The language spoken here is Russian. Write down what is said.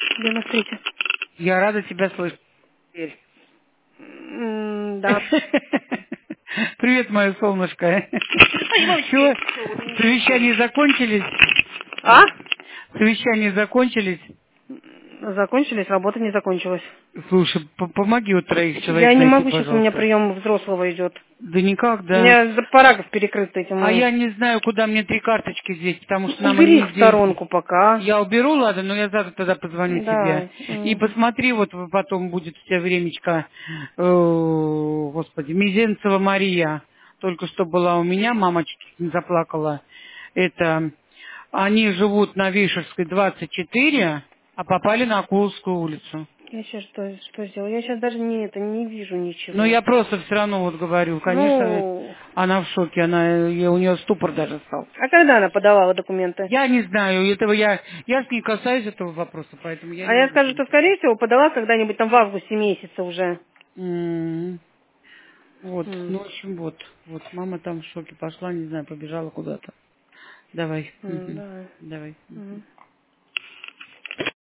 Где на встрече? Я рада тебя слышать. Теперь. Да. Привет, мое солнышко. Ай, мамочки. Все, совещания закончились? А? Совещания закончились? Закончились, работа не закончилась. Слушай, помоги вот троих Я человек не найти, могу, сейчас у меня пожалуйста. прием взрослого идет. Да никак, У да. меня параграф перекрыт этим. А я не знаю, куда мне 3 карточки здесь, потому что нам Убери они их в неизвестны. сторонку пока. Я уберу, ладно, но я завтра тогда позвоню тебе. Да. И посмотри, вот потом будет у тебя времечко, господи, Мизенцева Мария. Только что была у меня, мамочка заплакала. Это, они живут на Вишерской 24, а попали на Акуловскую улицу. Я сейчас что сделала? Я сейчас даже не вижу Но ничего. я просто все равно вот говорю, конечно, Ну, она в шоке, у нее ступор даже стал. а когда она подавала документы? Я не знаю, этого я ж не касаюсь этого вопроса, поэтому я А не я могу скажу, тебе что, сказать. скорее всего, подала когда-нибудь там в августе месяце уже. Вот, М, ну, в общем, вот, мама там в шоке пошла, не знаю, побежала куда-то. Давай, да. давай. Мгм.